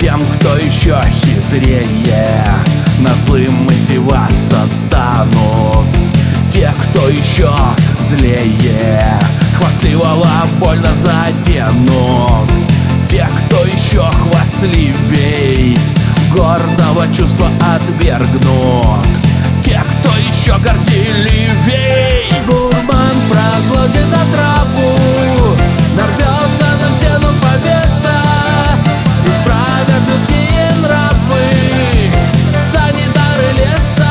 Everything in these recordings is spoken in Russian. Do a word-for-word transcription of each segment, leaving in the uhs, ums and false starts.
Тем, кто еще хитрее, над злым издеваться станут. Те, кто еще злее, хвастливого больно заденут. Те, кто еще хвастливей, гордого чувства отвергнут. Те, кто еще горделивей, гурман проглотит отраву, нарвется на стену повеса. Исправят людские нравы санитары леса.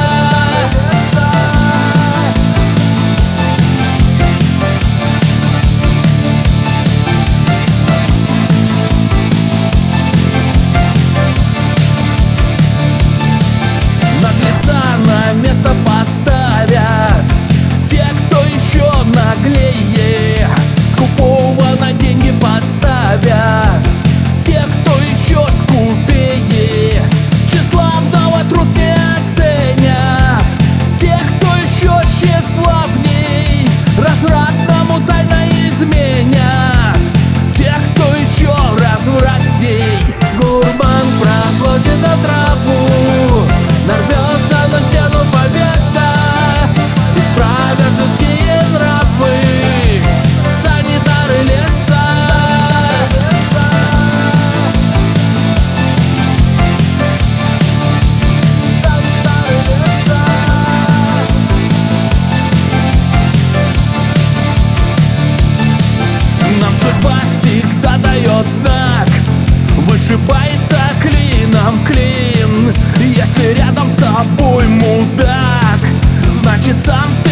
Наглеца на место поставят те, кто еще наглее, скупого на деньги подставят. Те, кто еще скупее, тщеславного труд не оценят. Те, кто еще тщеславней, развратному тайно изменят. Те, кто еще развратней, Гурман проглотит отраву, нарвется на стену повеса. Исправят людские нравы санитары леса. нам судьба всегда дает знак, вышибается клином клин. Если рядом с тобой мудак, значит сам